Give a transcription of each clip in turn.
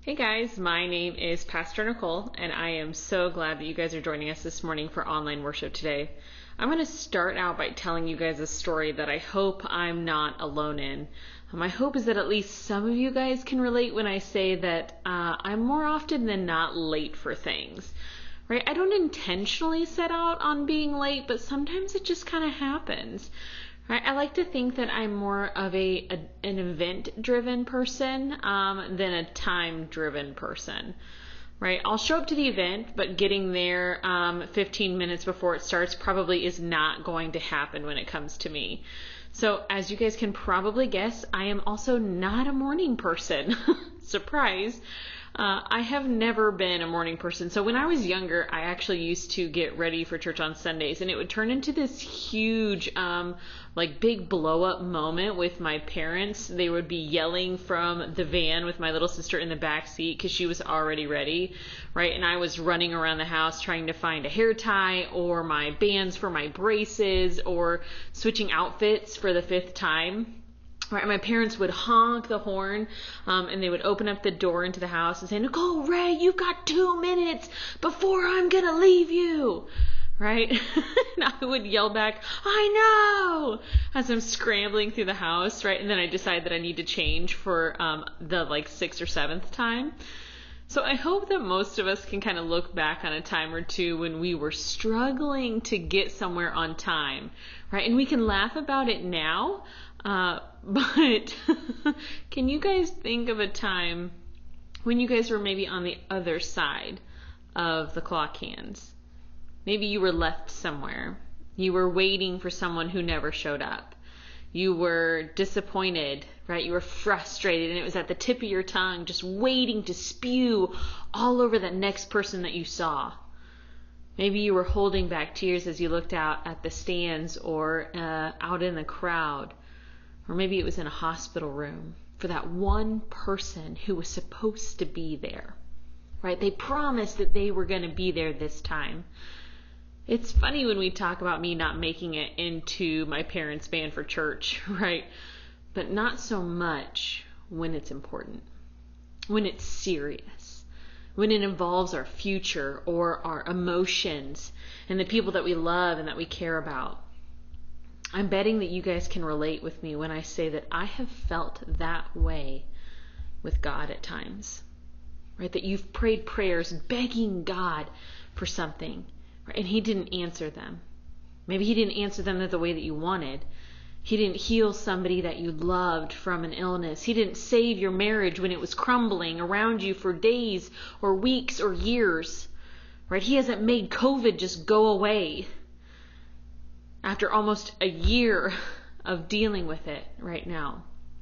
Hey guys, my name is Pastor Nicole, and I am so glad that you guys are joining us this morning for online worship today. I'm going to start out by telling you guys a story that I hope I'm not alone in. My hope is that at least some of you guys can relate when I say that I'm more often than not late for things. Right? I don't intentionally set out on being late, but sometimes it just kind of happens. Right? I like to think that I'm more of an event-driven person than a time-driven person. Right? I'll show up to the event, but getting there 15 minutes before it starts probably is not going to happen when it comes to me. So as you guys can probably guess, I am also not a morning person. Surprise. I have never been a morning person. So when I was younger, I actually used to get ready for church on Sundays, and it would turn into this huge, big blow up moment with my parents. They would be yelling from the van with my little sister in the back seat because she was already ready, right? And I was running around the house trying to find a hair tie or my bands for my braces or switching outfits for the 5th time. Right, my parents would honk the horn, and they would open up the door into the house and say, "Nicole, Ray, you've got 2 minutes before I'm gonna leave you." Right? And I would yell back, "I know!" as I'm scrambling through the house, right? And then I decide that I need to change for the 6th or 7th time. So I hope that most of us can kind of look back on a time or two when we were struggling to get somewhere on time, right? And we can laugh about it now, but can you guys think of a time when you guys were maybe on the other side of the clock hands? Maybe you were left somewhere. You were waiting for someone who never showed up. You were disappointed, right? You were frustrated, and it was at the tip of your tongue, just waiting to spew all over the next person that you saw. Maybe you were holding back tears as you looked out at the stands or out in the crowd. Or maybe it was in a hospital room for that one person who was supposed to be there, right? They promised that they were going to be there this time. It's funny when we talk about me not making it into my parents' band for church, right? But not so much when it's important, when it's serious, when it involves our future or our emotions and the people that we love and that we care about. I'm betting that you guys can relate with me when I say that I have felt that way with God at times, right? That you've prayed prayers begging God for something, right? And He didn't answer them. Maybe He didn't answer them the way that you wanted. He didn't heal somebody that you loved from an illness. He didn't save your marriage when it was crumbling around you for days or weeks or years, right? He hasn't made COVID just go away after almost a year of dealing with it right now.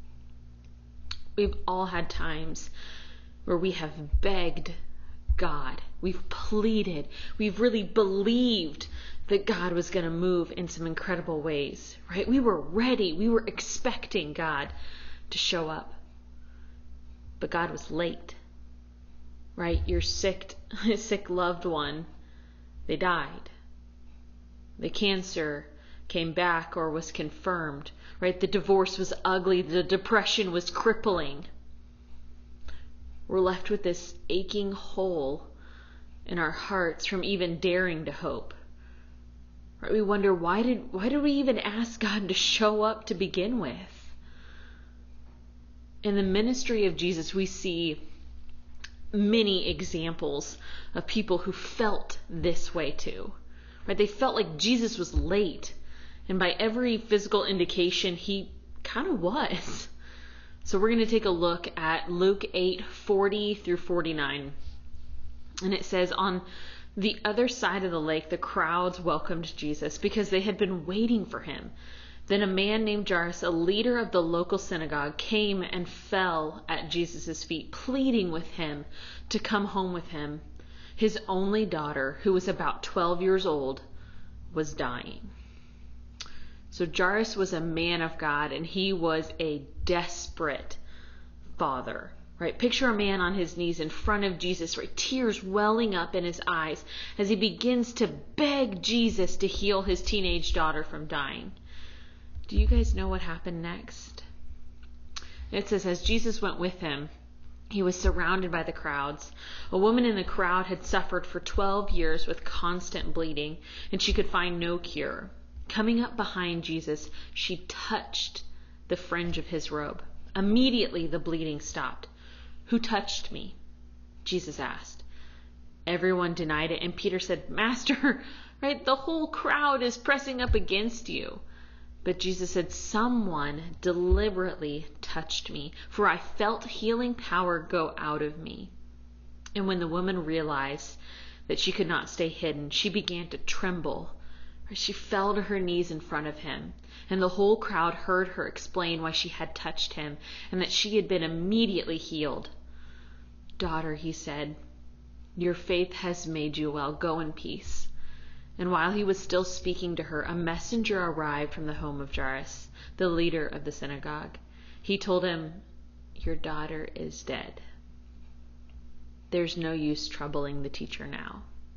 We've all had times where we have begged God. We've pleaded. We've really believed that God was going to move in some incredible ways, right? We were ready. We were expecting God to show up. But God was late, right? Your sick loved one, they died. The cancer came back or was confirmed, right? The divorce was ugly. The depression was crippling. We're left with this aching hole in our hearts from even daring to hope. Right? We wonder, why did we even ask God to show up to begin with? In the ministry of Jesus, we see many examples of people who felt this way too. Right? They felt like Jesus was late. And by every physical indication, He kind of was. So we're going to take a look at Luke 8:40 through 49. And it says, on the other side of the lake, the crowds welcomed Jesus because they had been waiting for Him. Then a man named Jairus, a leader of the local synagogue, came and fell at Jesus' feet, pleading with Him to come home with him. His only daughter, who was about 12 years old, was dying. So Jairus was a man of God, and he was a desperate father, right? Picture a man on his knees in front of Jesus, right? Tears welling up in his eyes as he begins to beg Jesus to heal his teenage daughter from dying. Do you guys know what happened next? It says, as Jesus went with him, He was surrounded by the crowds. A woman in the crowd had suffered for 12 years with constant bleeding, and she could find no cure. Coming up behind Jesus, she touched the fringe of his robe. Immediately the bleeding stopped. "Who touched me?" Jesus asked. Everyone denied it, and Peter said, "Master, right, the whole crowd is pressing up against you." But Jesus said, "Someone deliberately touched me, for I felt healing power go out of me." And when the woman realized that she could not stay hidden, she began to tremble. She fell to her knees in front of him, and the whole crowd heard her explain why she had touched him and that she had been immediately healed. "Daughter," he said, "your faith has made you well. Go in peace." And while he was still speaking to her, a messenger arrived from the home of Jairus, the leader of the synagogue. He told him, "Your daughter is dead. There's no use troubling the teacher now."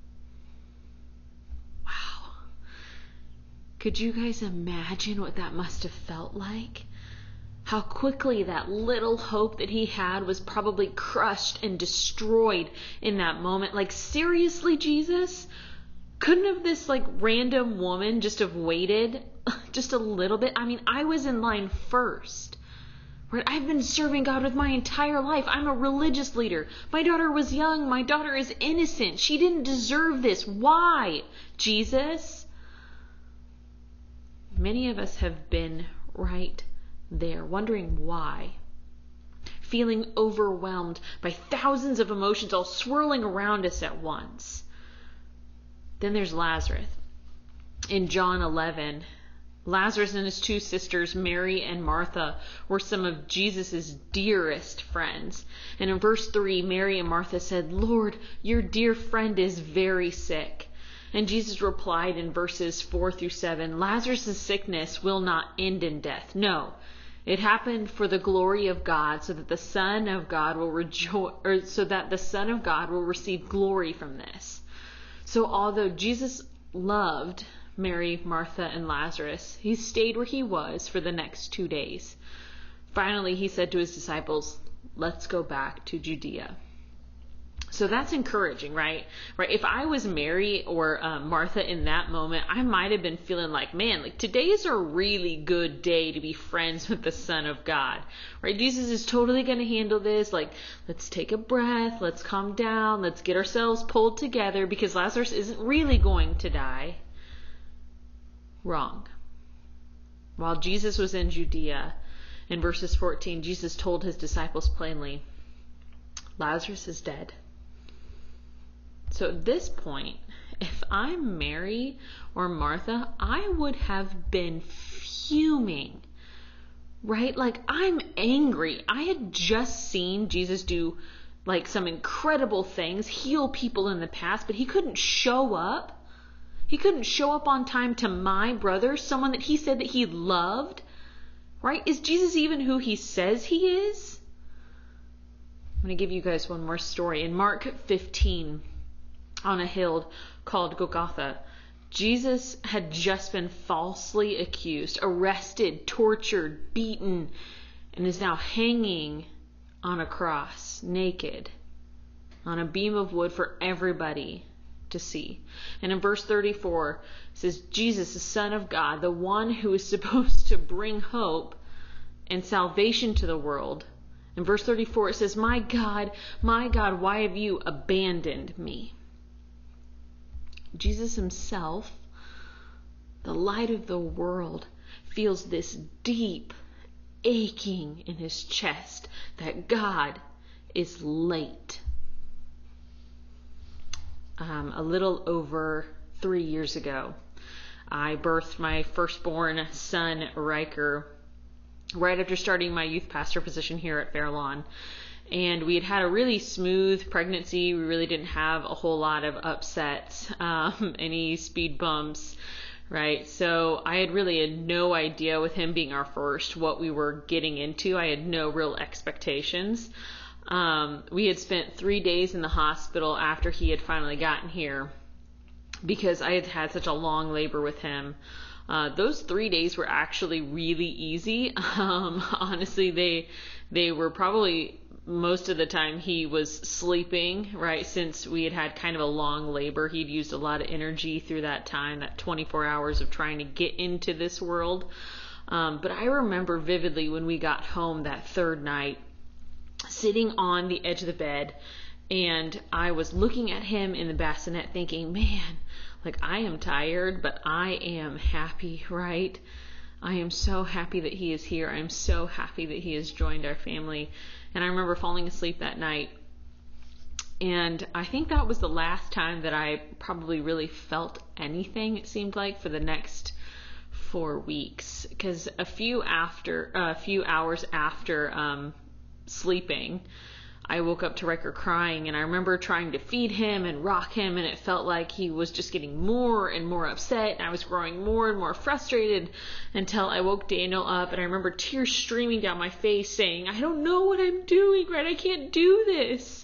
Wow. Could you guys imagine what that must have felt like? How quickly that little hope that he had was probably crushed and destroyed in that moment. Like, seriously, Jesus? Couldn't have this random woman just have waited just a little bit? I mean, I was in line first. Right? I've been serving God with my entire life. I'm a religious leader. My daughter was young. My daughter is innocent. She didn't deserve this. Why, Jesus? Many of us have been right there, wondering why. Feeling overwhelmed by thousands of emotions all swirling around us at once. Then there's Lazarus. In John 11, Lazarus and his two sisters, Mary and Martha, were some of Jesus' dearest friends. And in verse 3, Mary and Martha said, "Lord, your dear friend is very sick." And Jesus replied in verses 4 through 7, "Lazarus' sickness will not end in death. No, it happened for the glory of God, so that the Son of God will receive glory from this." So although Jesus loved Mary, Martha, and Lazarus, he stayed where he was for the next 2 days. Finally, he said to his disciples, "Let's go back to Judea." So that's encouraging, right? If I was Mary or Martha in that moment, I might have been feeling like, man, today is a really good day to be friends with the Son of God, right? Jesus is totally going to handle this. Let's take a breath. Let's calm down. Let's get ourselves pulled together because Lazarus isn't really going to die. Wrong. While Jesus was in Judea, in verses 14, Jesus told his disciples plainly, "Lazarus is dead." So at this point, if I'm Mary or Martha, I would have been fuming, right? I'm angry. I had just seen Jesus do some incredible things, heal people in the past, but he couldn't show up. He couldn't show up on time to my brother, someone that he said that he loved, right? Is Jesus even who he says he is? I'm going to give you guys one more story. In Mark 15, on a hill called Golgotha, Jesus had just been falsely accused, arrested, tortured, beaten, and is now hanging on a cross, naked, on a beam of wood for everybody to see. And in verse 34, it says, Jesus, the Son of God, the one who is supposed to bring hope and salvation to the world. In verse 34, it says, my God, why have you abandoned me?" Jesus himself, the light of the world, feels this deep aching in his chest that God is late. A little over 3 years ago, I birthed my firstborn son, Riker, right after starting my youth pastor position here at Fairlawn. And we had a really smooth pregnancy. We really didn't have a whole lot of upsets, any speed bumps, right? So I had no idea with him being our first what we were getting into. I had no real expectations. We had spent 3 days in the hospital after he had finally gotten here because I had had such a long labor with him. Those 3 days were actually really easy. Honestly, they were probably most of the time he was sleeping, right? Since we had kind of a long labor, he'd used a lot of energy through that time, that 24 hours of trying to get into this world. But I remember vividly when we got home that third night, sitting on the edge of the bed, and I was looking at him in the bassinet thinking, man, like, I am tired, but I am happy, right? I am so happy that he is here. I am so happy that he has joined our family. And I remember falling asleep that night. And I think that was the last time that I probably really felt anything, it seemed like, for the next 4 weeks. Because a few hours after sleeping, I woke up to Riker crying, and I remember trying to feed him and rock him, and it felt like he was just getting more and more upset, and I was growing more and more frustrated until I woke Daniel up, and I remember tears streaming down my face saying, I don't know what I'm doing, right? I can't do this.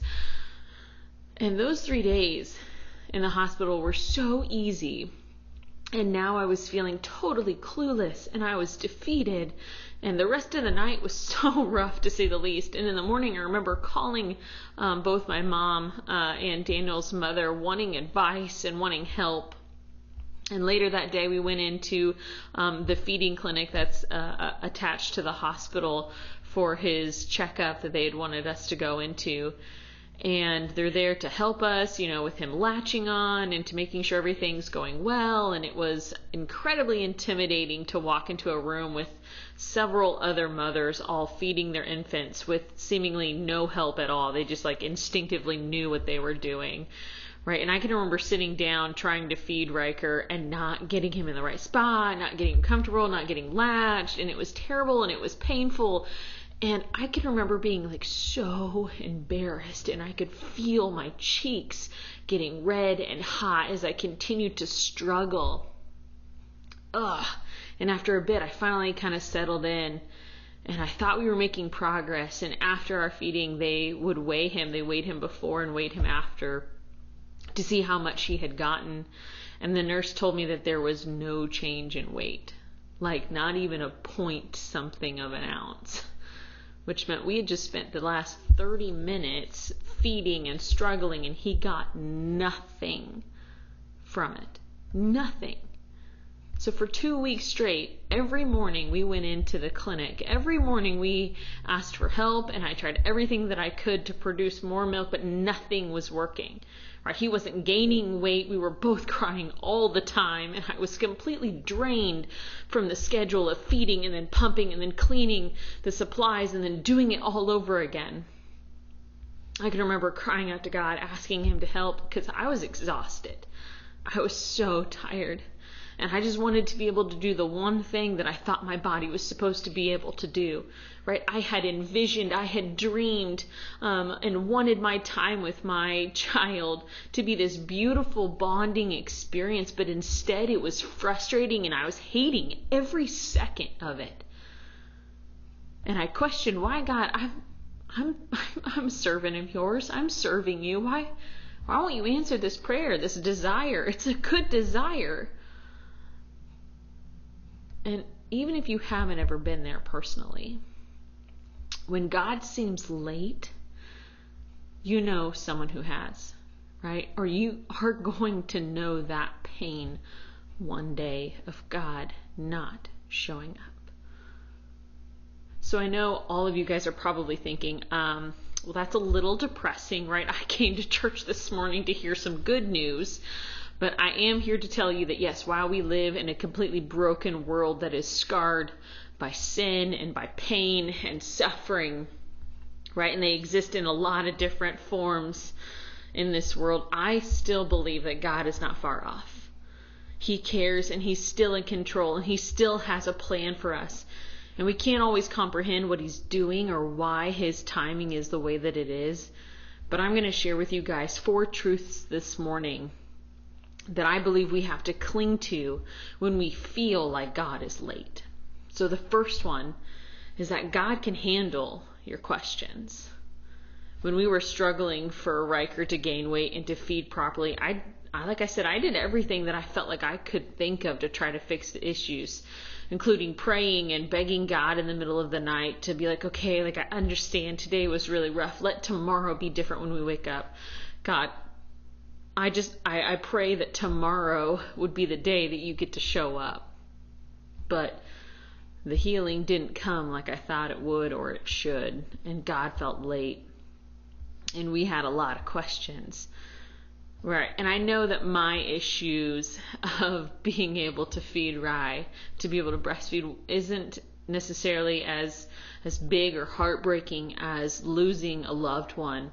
And those 3 days in the hospital were so easy, and now I was feeling totally clueless, and I was defeated. And the rest of the night was so rough, to say the least. And in the morning, I remember calling both my mom and Daniel's mother, wanting advice and wanting help. And later that day, we went into the feeding clinic that's attached to the hospital for his checkup that they had wanted us to go into. And they're there to help us, with him latching on and to making sure everything's going well. And it was incredibly intimidating to walk into a room with several other mothers all feeding their infants with seemingly no help at all. They just instinctively knew what they were doing, right? And I can remember sitting down trying to feed Riker and not getting him in the right spot, not getting him comfortable, not getting latched. And it was terrible and it was painful. And I can remember being so embarrassed, and I could feel my cheeks getting red and hot as I continued to struggle. And after a bit, I finally kind of settled in, and I thought we were making progress. And after our feeding, they would weigh him. They weighed him before and weighed him after to see how much he had gotten. And the nurse told me that there was no change in weight, not even a point something of an ounce. Which meant we had just spent the last 30 minutes feeding and struggling, and he got nothing from it. Nothing. So for 2 weeks straight, every morning we went into the clinic. Every morning we asked for help, and I tried everything that I could to produce more milk, but nothing was working. Right? He wasn't gaining weight. We were both crying all the time, and I was completely drained from the schedule of feeding and then pumping and then cleaning the supplies and then doing it all over again. I can remember crying out to God, asking him to help, because I was exhausted. I was so tired. And I just wanted to be able to do the one thing that I thought my body was supposed to be able to do, right? I had envisioned, I had dreamed, and wanted my time with my child to be this beautiful bonding experience, but instead it was frustrating, and I was hating every second of it. And I questioned, why, God, I'm a servant of yours. I'm serving you. Why won't you answer this prayer, this desire? It's a good desire. And even if you haven't ever been there personally, when God seems late, you know someone who has, right? Or you are going to know that pain one day of God not showing up. So I know all of you guys are probably thinking, well, that's a little depressing, right? I came to church this morning to hear some good news. But I am here to tell you that, yes, while we live in a completely broken world that is scarred by sin and by pain and suffering, right, and they exist in a lot of different forms in this world, I still believe that God is not far off. He cares, and he's still in control, and he still has a plan for us. And we can't always comprehend what he's doing or why his timing is the way that it is. But I'm going to share with you guys 4 truths this morning that I believe we have to cling to when we feel like God is late. So the first one is that God can handle your questions. When we were struggling for Riker to gain weight and to feed properly, like I said, I did everything that I felt like I could think of to try to fix the issues, including praying and begging God in the middle of the night to be like, okay, like I understand today was really rough. Let tomorrow be different when we wake up. God, I pray that tomorrow would be the day that you get to show up. But the healing didn't come like I thought it would or it should, and God felt late. And we had a lot of questions. Right. And I know that my issues of being able to feed Rye, to be able to breastfeed, isn't necessarily as big or heartbreaking as losing a loved one,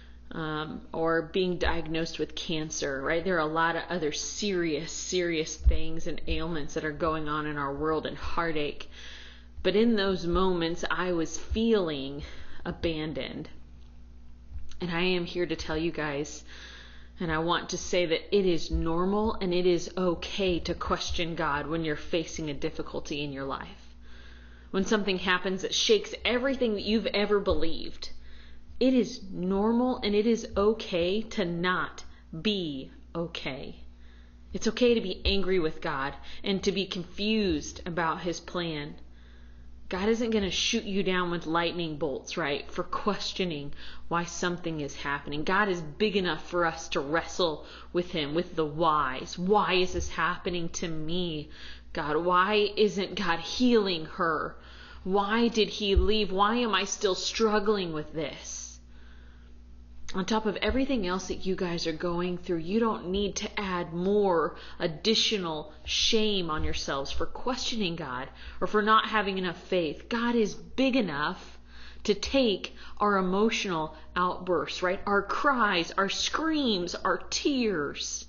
or being diagnosed with cancer, right? There are a lot of other serious things and ailments that are going on in our world, and heartache. But in those moments, I was feeling abandoned. And I am here to tell you guys, and I want to say that it is normal and it is okay to question God when you're facing a difficulty in your life. When something happens that shakes everything that you've ever believed, it is normal and it is okay to not be okay. It's okay to be angry with God and to be confused about His plan. God isn't going to shoot you down with lightning bolts, right, for questioning why something is happening. God is big enough for us to wrestle with Him, with the whys. Why is this happening to me, God? Why isn't God healing her? Why did He leave? Why am I still struggling with this? On top of everything else that you guys are going through, you don't need to add more additional shame on yourselves for questioning God or for not having enough faith. God is big enough to take our emotional outbursts, right? Our cries, our screams, our tears.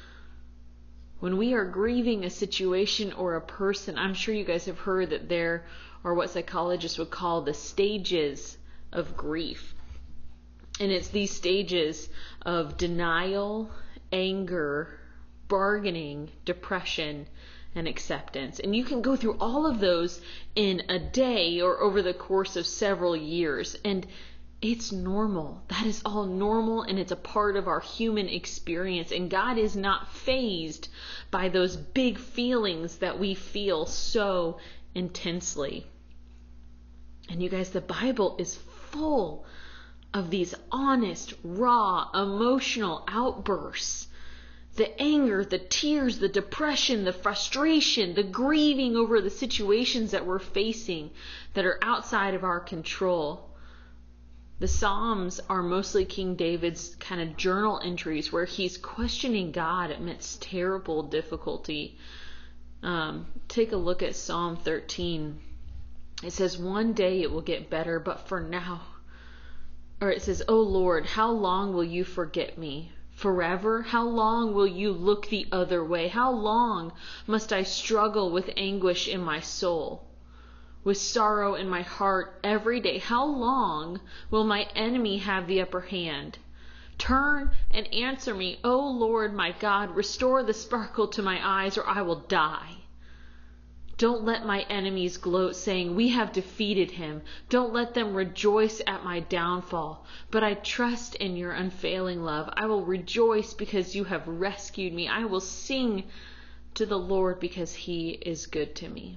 When we are grieving a situation or a person, I'm sure you guys have heard that there are what psychologists would call the stages of grief. And it's these stages of denial, anger, bargaining, depression, and acceptance. And you can go through all of those in a day or over the course of several years. And it's normal. That is all normal, and it's a part of our human experience. And God is not fazed by those big feelings that we feel so intensely. And you guys, the Bible is full of these honest, raw, emotional outbursts. The anger, the tears, the depression, the frustration, the grieving over the situations that we're facing that are outside of our control. The Psalms are mostly King David's kind of journal entries where he's questioning God amidst terrible difficulty. Take a look at Psalm 13. It says, one day it will get better, but for now. Or it says, O Lord, how long will you forget me? Forever? How long will you look the other way? How long must I struggle with anguish in my soul, with sorrow in my heart every day? How long will my enemy have the upper hand? Turn and answer me, O Lord my God, restore the sparkle to my eyes, or I will die. Don't let my enemies gloat, saying, we have defeated him. Don't let them rejoice at my downfall. But I trust in your unfailing love. I will rejoice because you have rescued me. I will sing to the Lord because he is good to me.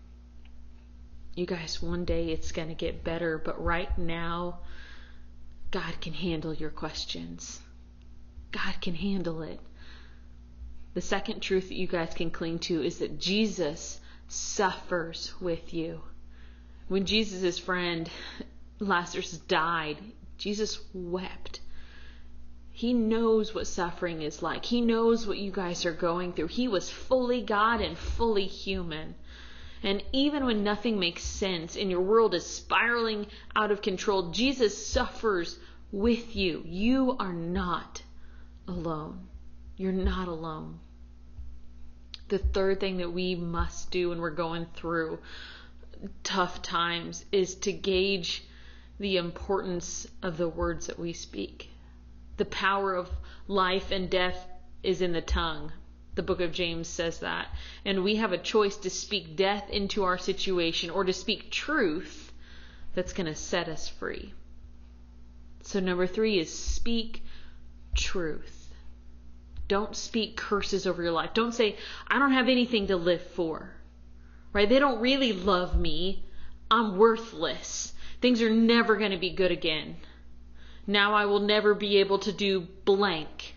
You guys, one day it's going to get better, but right now, God can handle your questions. God can handle it. The second truth that you guys can cling to is that Jesus suffers with you. When Jesus' friend Lazarus died, Jesus wept. He knows what suffering is like. He knows what you guys are going through. He was fully God and fully human. And even when nothing makes sense and your world is spiraling out of control, Jesus suffers with you. You are not alone. You're not alone. The third thing that we must do when we're going through tough times is to gauge the importance of the words that we speak. The power of life and death is in the tongue. The book of James says that. And we have a choice to speak death into our situation or to speak truth that's going to set us free. So number 3 is speak truth. Don't speak curses over your life. Don't say, I don't have anything to live for. Right? They don't really love me. I'm worthless. Things are never going to be good again. Now I will never be able to do blank.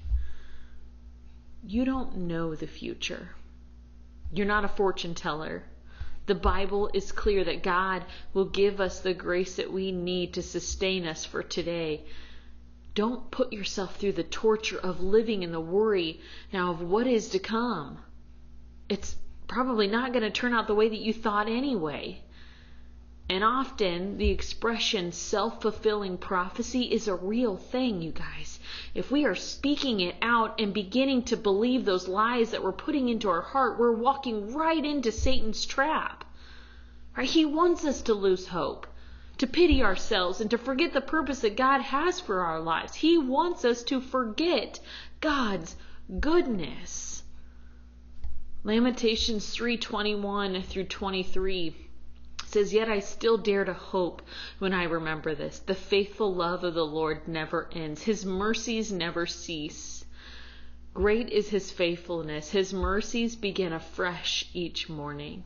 You don't know the future. You're not a fortune teller. The Bible is clear that God will give us the grace that we need to sustain us for today. Don't put yourself through the torture of living in the worry now of what is to come. It's probably not going to turn out the way that you thought anyway. And often the expression self-fulfilling prophecy is a real thing, you guys. If we are speaking it out and beginning to believe those lies that we're putting into our heart, we're walking right into Satan's trap. Right? He wants us to lose hope, to pity ourselves, and to forget the purpose that God has for our lives. He wants us to forget God's goodness. Lamentations 3:21 through 23 says, Yet I still dare to hope when I remember this. The faithful love of the Lord never ends. His mercies never cease. Great is his faithfulness. His mercies begin afresh each morning.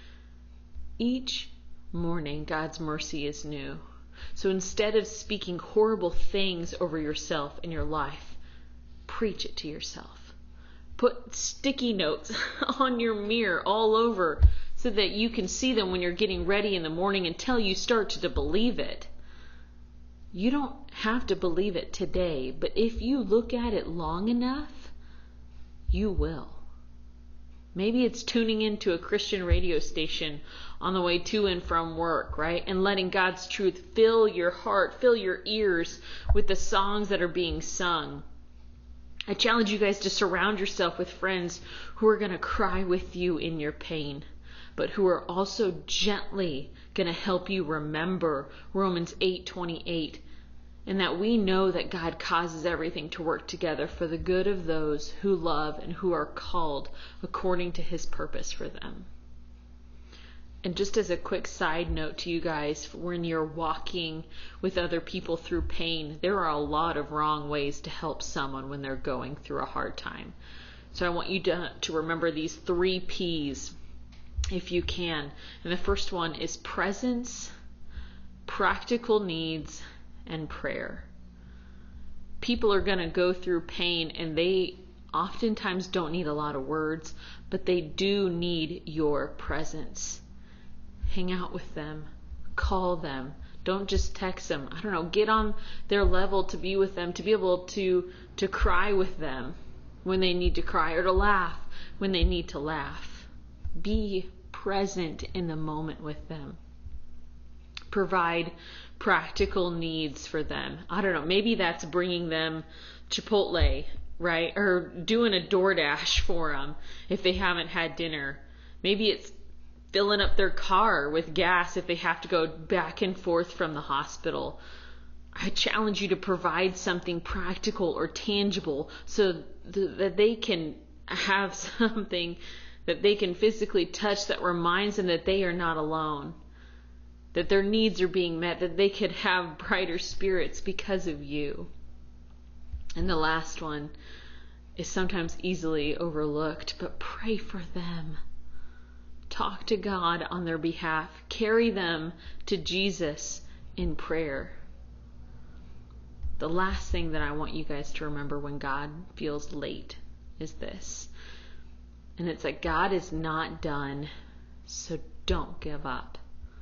Each morning, God's mercy is new. So instead of speaking horrible things over yourself in your life, preach it to yourself. Put sticky notes on your mirror all over so that you can see them when you're getting ready in the morning until you start to believe it. You don't have to believe it today, but if you look at it long enough, you will. Maybe it's tuning into a Christian radio station on the way to and from work, right? And letting God's truth fill your heart, fill your ears with the songs that are being sung. I challenge you guys to surround yourself with friends who are going to cry with you in your pain, but who are also gently going to help you remember Romans 8:28, and that we know that God causes everything to work together for the good of those who love and who are called according to his purpose for them. And just as a quick side note to you guys, when you're walking with other people through pain, there are a lot of wrong ways to help someone when they're going through a hard time. So I want you to remember these 3 P's if you can. And the first one is presence, practical needs, and prayer. People are going to go through pain, and they oftentimes don't need a lot of words, but they do need your presence. Hang out with them. Call them. Don't just text them. I don't know. Get on their level to be with them, to be able to cry with them when they need to cry, or to laugh when they need to laugh. Be present in the moment with them. Provide practical needs for them. I don't know. Maybe that's bringing them Chipotle, right? Or doing a DoorDash for them if they haven't had dinner. Maybe it's filling up their car with gas if they have to go back and forth from the hospital. I challenge you to provide something practical or tangible so that they can have something that they can physically touch that reminds them that they are not alone, that their needs are being met, that they could have brighter spirits because of you. And the last one is sometimes easily overlooked, but pray for them. Talk to God on their behalf. Carry them to Jesus in prayer. The last thing that I want you guys to remember when God feels late is this. And it's that God is not done, so don't give up.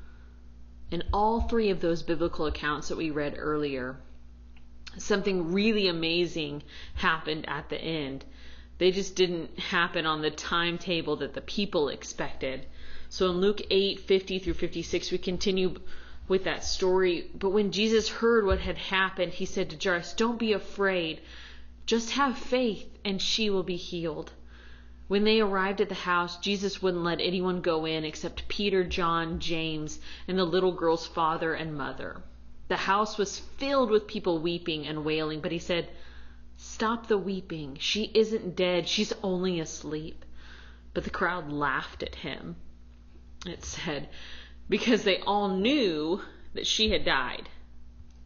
In all 3 of those biblical accounts that we read earlier, something really amazing happened at the end. They just didn't happen on the timetable that the people expected. So in Luke 8:50 through 56, we continue with that story. But when Jesus heard what had happened, he said to Jairus, "Don't be afraid. Just have faith and she will be healed." When they arrived at the house, Jesus wouldn't let anyone go in except Peter, John, James, and the little girl's father and mother. The house was filled with people weeping and wailing, but he said, "Stop the weeping. She isn't dead. She's only asleep." But the crowd laughed at him. It said, because they all knew that she had died.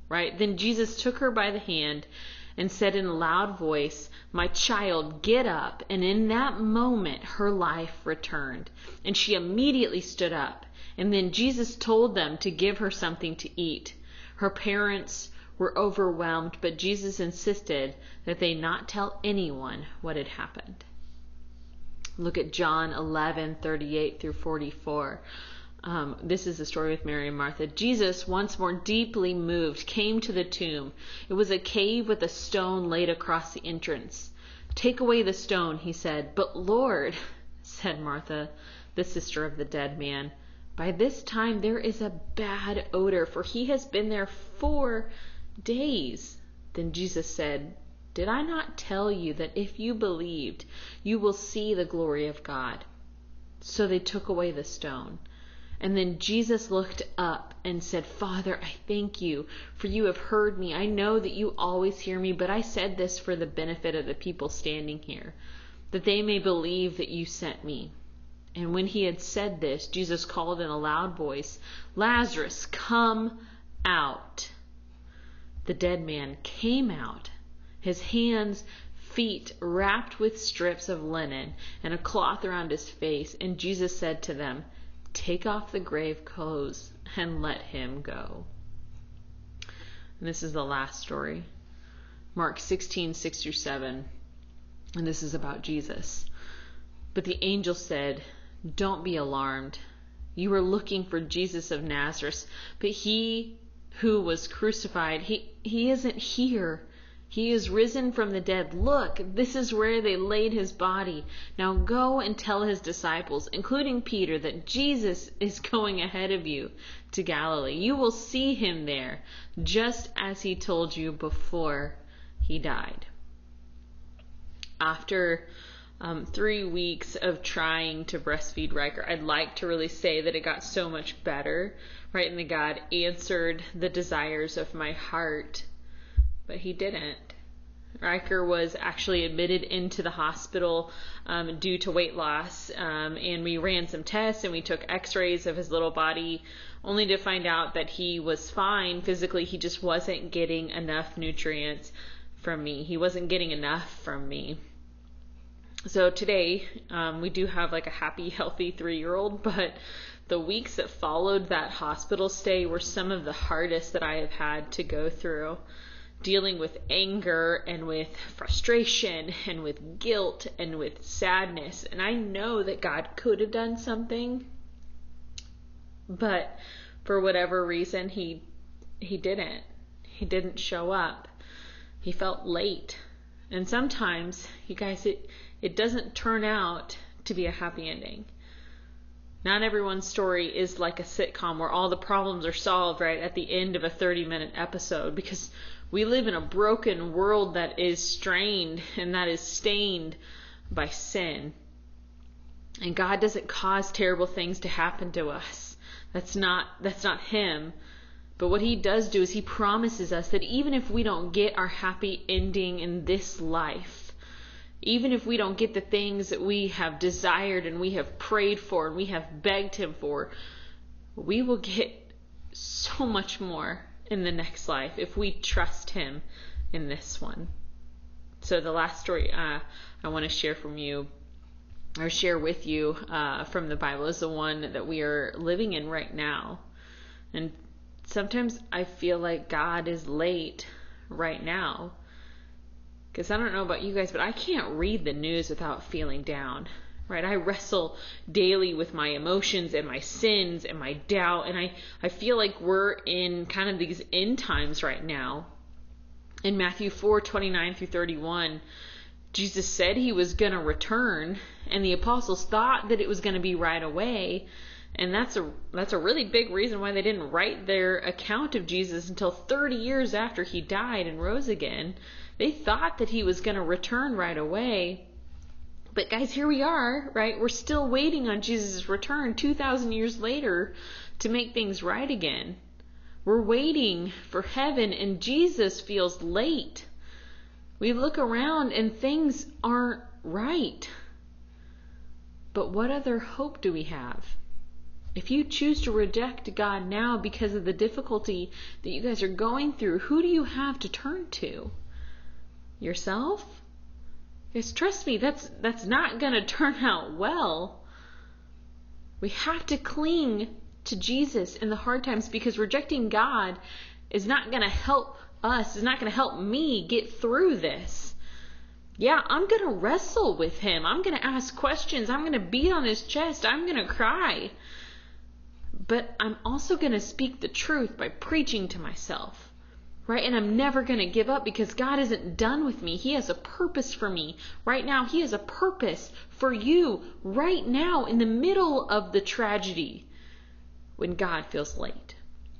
right? Then Jesus took her by the hand and said in a loud voice, "My child, get up." And in that moment, her life returned, and she immediately stood up. And then Jesus told them to give her something to eat. Her parents were overwhelmed, but Jesus insisted that they not tell anyone what had happened. Look at John 11:38 through 44. This is the story with Mary and Martha. Jesus, once more deeply moved, came to the tomb. It was a cave with a stone laid across the entrance. "Take away the stone," he said. "But Lord," said Martha, the sister of the dead man, "by this time there is a bad odor, for he has been there 4 days." Then Jesus said, "Did I not tell you that if you believed, you will see the glory of God?" So they took away the stone. And then Jesus looked up and said, "Father, I thank you, for you have heard me. I know that you always hear me, but I said this for the benefit of the people standing here, that they may believe that you sent me." And when he had said this, Jesus called in a loud voice, "Lazarus, come out." The dead man came out, his hands, feet wrapped with strips of linen and a cloth around his face. And Jesus said to them, "Take off the grave clothes and let him go." And this is the last story. Mark 16:6-7. And this is about Jesus. But the angel said, "Don't be alarmed. You are looking for Jesus of Nazareth, but he who was crucified, he isn't here. He is risen from the dead. Look, this is where they laid his body. Now go and tell his disciples, including Peter, that Jesus is going ahead of you to Galilee. You will see him there, just as he told you before he died." After 3 weeks of trying to breastfeed Riker, I'd like to really say that it got so much better, right? And that God answered the desires of my heart. But he didn't. Riker was actually admitted into the hospital due to weight loss, and we ran some tests and we took x-rays of his little body, only to find out that he was fine physically. He just wasn't getting enough nutrients from me. He wasn't getting enough from me. So today, we do have like a happy, healthy 3-year-old, but the weeks that followed that hospital stay were some of the hardest that I have had to go through. Dealing with anger and with frustration and with guilt and with sadness. And I know that God could have done something, but for whatever reason, he didn't. He didn't show up. He felt late. And sometimes, you guys, it doesn't turn out to be a happy ending. Not everyone's story is like a sitcom where all the problems are solved right at the end of a 30-minute episode, because we live in a broken world that is strained and that is stained by sin. And God doesn't cause terrible things to happen to us. That's not him. But what he does do is he promises us that even if we don't get our happy ending in this life, even if we don't get the things that we have desired and we have prayed for and we have begged him for, we will get so much more in the next life if we trust him in this one. So the last story I want to share with you from the Bible is the one that we are living in right now. And sometimes I feel like God is late right now, because I don't know about you guys, but I can't read the news without feeling down. Right? I wrestle daily with my emotions and my sins and my doubt. And I feel like we're in kind of these end times right now. In Matthew 4:29-31, Jesus said he was going to return, and the apostles thought that it was going to be right away. And that's a really big reason why they didn't write their account of Jesus until 30 years after he died and rose again. They thought that he was going to return right away. But guys, here we are, right? We're still waiting on Jesus' return 2,000 years later to make things right again. We're waiting for heaven, and Jesus feels late. We look around and things aren't right. But what other hope do we have? If you choose to reject God now because of the difficulty that you guys are going through, who do you have to turn to? Yourself? Because trust me, that's not going to turn out well. We have to cling to Jesus in the hard times, because rejecting God is not going to help us, is not going to help me get through this. Yeah, I'm going to wrestle with him. I'm going to ask questions. I'm going to beat on his chest. I'm going to cry. But I'm also going to speak the truth by preaching to myself, right? And I'm never going to give up, because God isn't done with me. He has a purpose for me right now. He has a purpose for you right now in the middle of the tragedy when God feels late.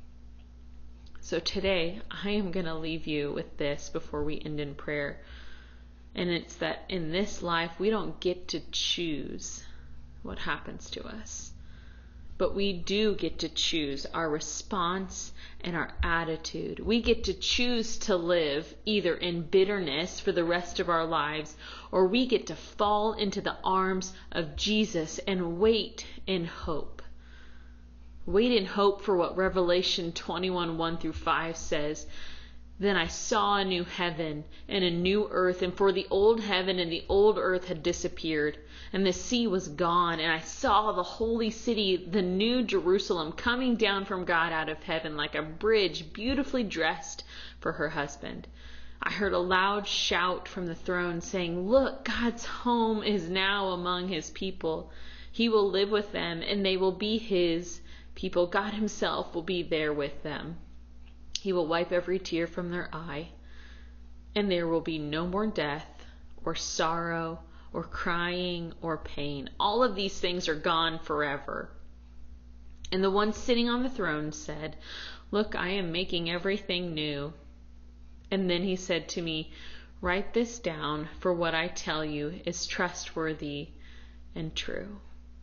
So today, I am going to leave you with this before we end in prayer. And it's that in this life, we don't get to choose what happens to us. But we do get to choose our response and our attitude. We get to choose to live either in bitterness for the rest of our lives, or we get to fall into the arms of Jesus and wait in hope. Wait in hope for what Revelation 21:1-5 says. Then I saw a new heaven and a new earth, and for the old heaven and the old earth had disappeared, and the sea was gone, and I saw the holy city, the new Jerusalem, coming down from God out of heaven like a bridge beautifully dressed for her husband. I heard a loud shout from the throne saying, "Look, God's home is now among his people. He will live with them, and they will be his people. God himself will be there with them. He will wipe every tear from their eye, and there will be no more death or sorrow or crying or pain. All of these things are gone forever." And the one sitting on the throne said, "Look, I am making everything new." And then he said to me, "Write this down, for what I tell you is trustworthy and true."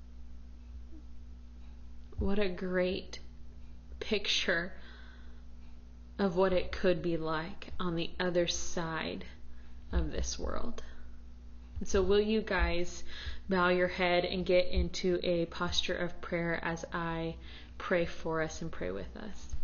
What a great picture of what it could be like on the other side of this world. And so will you guys bow your head and get into a posture of prayer as I pray for us and pray with us.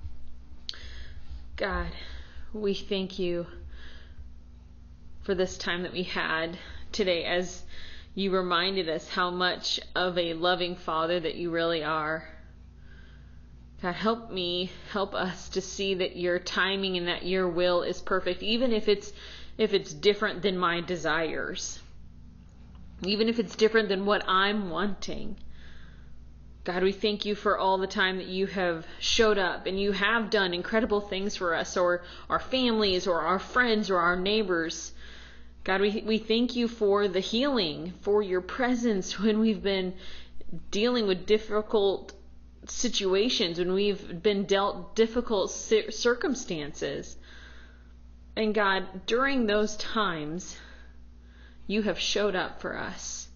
God, we thank you for this time that we had today, as you reminded us how much of a loving Father that you really are. God, help us to see that your timing and that your will is perfect, even if it's different than my desires, even if it's different than what I'm wanting. God, we thank you for all the time that you have showed up and you have done incredible things for us, or our families, or our friends, or our neighbors. God, we thank you for the healing, for your presence when we've been dealing with difficult situations, when we've been dealt difficult circumstances. And God, during those times, you have showed up for us.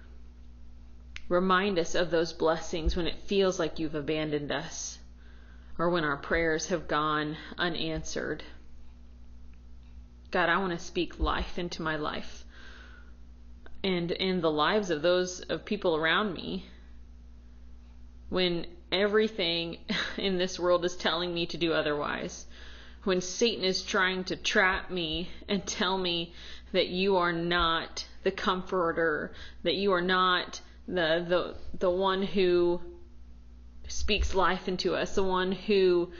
Remind us of those blessings when it feels like you've abandoned us, or when our prayers have gone unanswered. God, I want to speak life into my life and in the lives of those of people around me, when everything in this world is telling me to do otherwise, when Satan is trying to trap me and tell me that you are not the comforter, that you are not the one who speaks life into us, the one who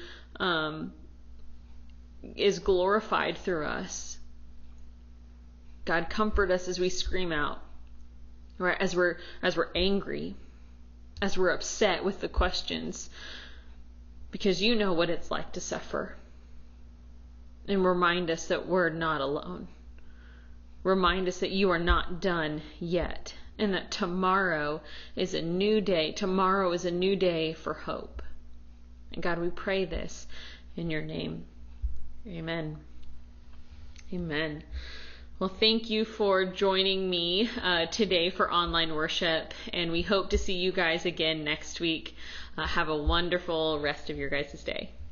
is glorified through us. God, comfort us as we scream out, right? As we're angry, as we're upset with the questions, because you know what it's like to suffer. And remind us that we're not alone. Remind us that you are not done yet, and that tomorrow is a new day. Tomorrow is a new day for hope. And God, we pray this in your name. Amen. Amen. Well, thank you for joining me today for online worship, and we hope to see you guys again next week. Have a wonderful rest of your guys' day.